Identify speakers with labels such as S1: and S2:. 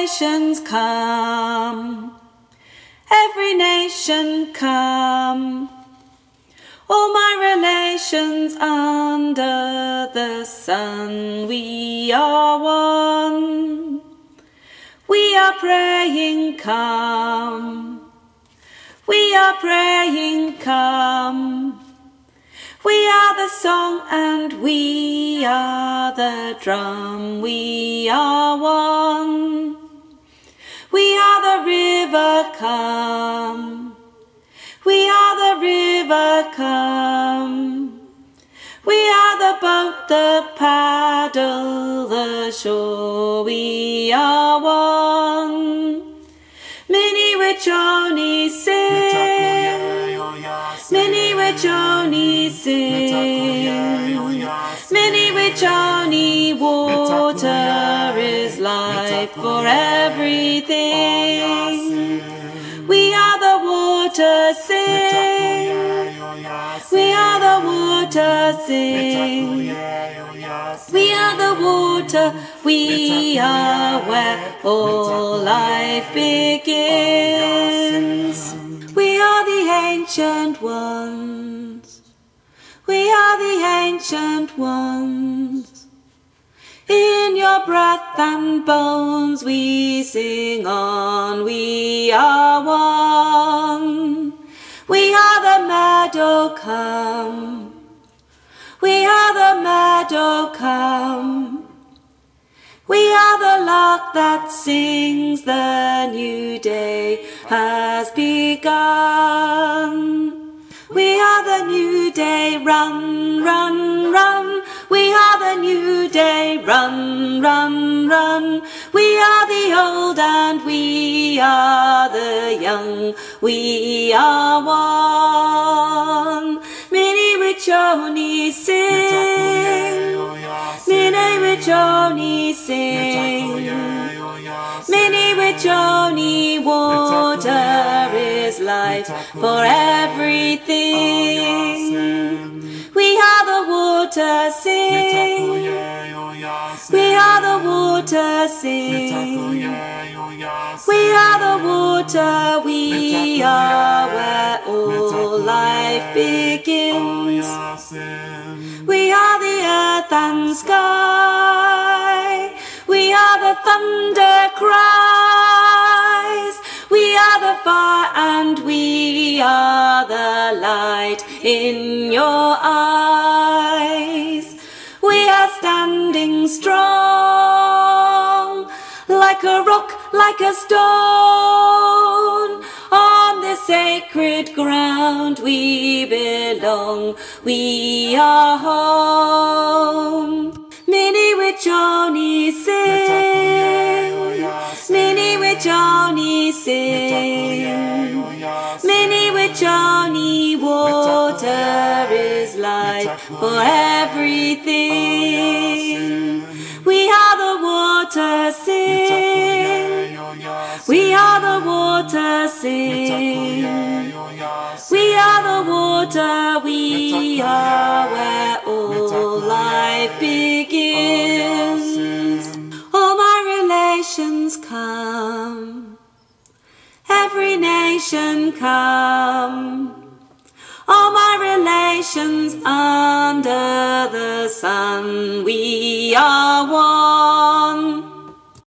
S1: relations come, every nation come, all my relations under the sun, we are one. We are praying, come. We are praying, come. We are the song and we are the drum. We are one. We are the river, come. We are the river, come. We are the boat, the paddle, the shore. We are one. Many which only sing, many which only sing, many which only water is life for everything. We are the water, sing. We are the water, sing. We are the water, we are where all life begins. We are the ancient ones. We are the ancient ones. In your breath and bones we sing on, we are one. We are the meadow, come. We are the meadow, come. We are the lark that sings, the new day has begun. We are the new day, run, run, run. We are the new day, run, run, run. We are the old and we are the young. We are one. Many which only sing, many which only sing, many which only water is life for everything. We are the water, sing. We are the water, sing. We are the water, we are where all life begins. We are the earth and sky. We are the thunder cries. We are the fire and we are the light in your eyes. We are standing strong, like a rock, like a stone. On this sacred ground we belong, we are home. Many which only sing, many which only sing, many which only water is life for everything. We are the water, sing. We are the water, sing. We are the water, we are where all life begins. All my relations come, every nation come. All my relations under the sun, we are one.